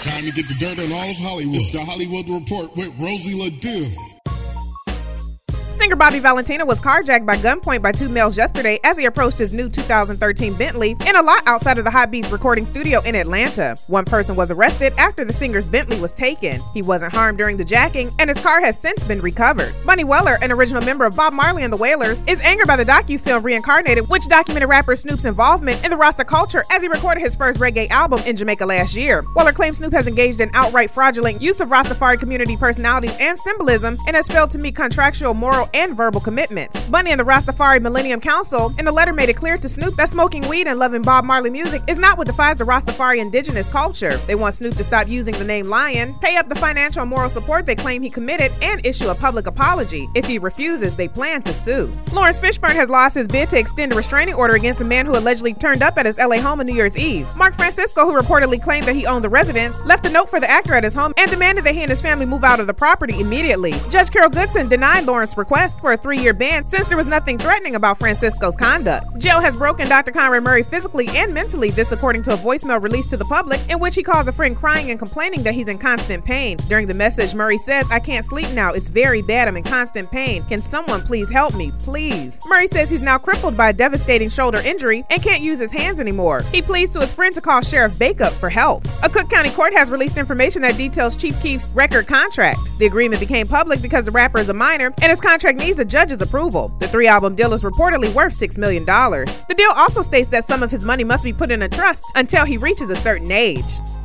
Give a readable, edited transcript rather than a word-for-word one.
Time to get the dirt on all of Hollywood. It's the Hollywood Report with Rosie LaDue. Singer Bobby Valentino was carjacked by gunpoint by two males yesterday as he approached his new 2013 Bentley in a lot outside of the Hot Beats recording studio in Atlanta. One person was arrested after the singer's Bentley was taken. He wasn't harmed during the jacking, and his car has since been recovered. Bunny Weller, an original member of Bob Marley and the Wailers, is angered by the docu-film Reincarnated, which documented rapper Snoop's involvement in the Rasta culture as he recorded his first reggae album in Jamaica last year. Weller claims Snoop has engaged in outright fraudulent use of Rastafari community personalities and symbolism and has failed to meet contractual, moral, and verbal commitments. Bunny and the Rastafari Millennium Council in a letter made it clear to Snoop that smoking weed and loving Bob Marley music is not what defines the Rastafari indigenous culture. They want Snoop to stop using the name Lion, pay up the financial and moral support they claim he committed, and issue a public apology. If he refuses, they plan to sue. Lawrence Fishburne has lost his bid to extend a restraining order against a man who allegedly turned up at his LA home on New Year's Eve. Mark Francisco, who reportedly claimed that he owned the residence, left a note for the actor at his home and demanded that he and his family move out of the property immediately. Judge Carol Goodson denied Lawrence's request for a 3-year ban since there was nothing threatening about Francisco's conduct. Jail has broken Dr. Conrad Murray physically and mentally, this according to a voicemail released to the public in which he calls a friend crying and complaining that he's in constant pain. During the message, Murray says, "I can't sleep now. It's very bad. I'm in constant pain. Can someone please help me? Please." Murray says he's now crippled by a devastating shoulder injury and can't use his hands anymore. He pleads to his friend to call Sheriff Backup for help. A Cook County court has released information that details Chief Keef's record contract. The agreement became public because the rapper is a minor and his contract needs a judge's approval. The 3-album deal is reportedly worth $6 million. The deal also states that some of his money must be put in a trust until he reaches a certain age.